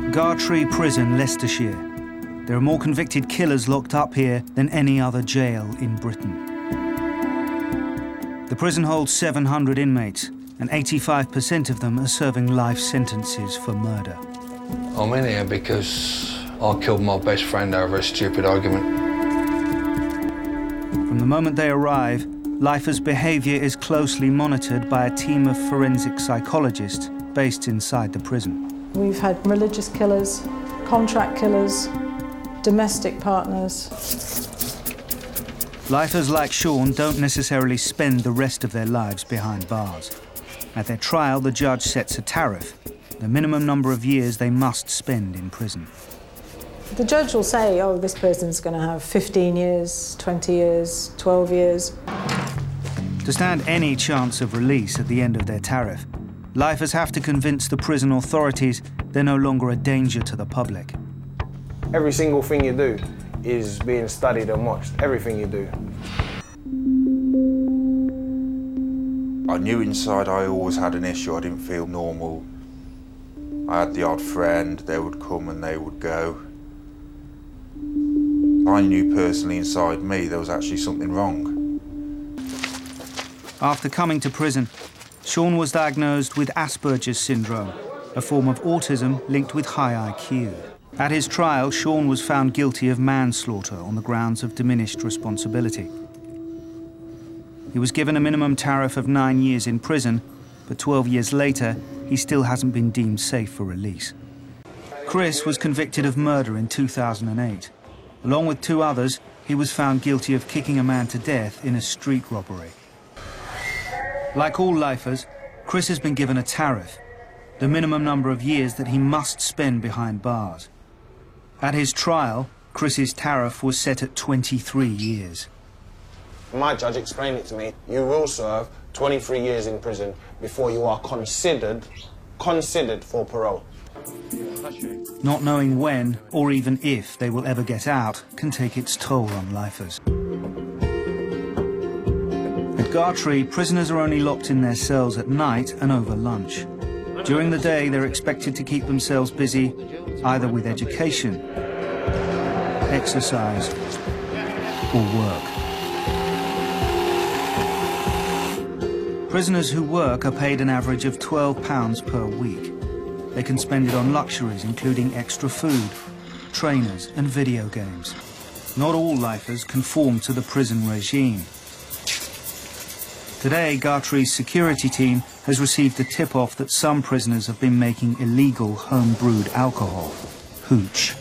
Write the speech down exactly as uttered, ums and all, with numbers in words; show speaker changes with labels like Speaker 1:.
Speaker 1: Gartree Prison, Leicestershire. There are more convicted killers locked up here than any other jail in Britain. The prison holds seven hundred inmates, and eighty-five percent of them are serving life sentences for murder.
Speaker 2: I'm in here because I killed my best friend over a stupid argument.
Speaker 1: From the moment they arrive, lifers' behaviour is closely monitored by a team of forensic psychologists based inside the prison.
Speaker 3: We've had religious killers, contract killers, domestic partners.
Speaker 1: Lifers like Sean don't necessarily spend the rest of their lives behind bars. At their trial, the judge sets a tariff, the minimum number of years they must spend in prison.
Speaker 3: The judge will say, oh, this person's going to have fifteen years, twenty years, twelve years.
Speaker 1: To stand any chance of release at the end of their tariff, lifers have to convince the prison authorities they're no longer a danger to the public.
Speaker 4: Every single thing you do is being studied and watched, everything you do.
Speaker 5: I knew inside I always had an issue. I didn't feel normal. I had the odd friend, they would come and they would go. I knew personally inside me there was actually something wrong.
Speaker 1: After coming to prison, Sean was diagnosed with Asperger's syndrome, a form of autism linked with high I Q. At his trial, Sean was found guilty of manslaughter on the grounds of diminished responsibility. He was given a minimum tariff of nine years in prison, but twelve years later, he still hasn't been deemed safe for release. Chris was convicted of murder in two thousand eight. Along with two others, he was found guilty of kicking a man to death in a street robbery. Like all lifers, Chris has been given a tariff, the minimum number of years that he must spend behind bars. At his trial, Chris's tariff was set at twenty-three years.
Speaker 4: My judge explained it to me. You will serve twenty-three years in prison before you are considered, considered for parole.
Speaker 1: Not knowing when, or even if, they will ever get out can take its toll on lifers. At Gartree, prisoners are only locked in their cells at night and over lunch. During the day, they're expected to keep themselves busy either with education, exercise, or work. Prisoners who work are paid an average of twelve pounds per week. They can spend it on luxuries, including extra food, trainers, and video games. Not all lifers conform to the prison regime. Today, Gartree's security team has received a tip-off that some prisoners have been making illegal home-brewed alcohol, hooch.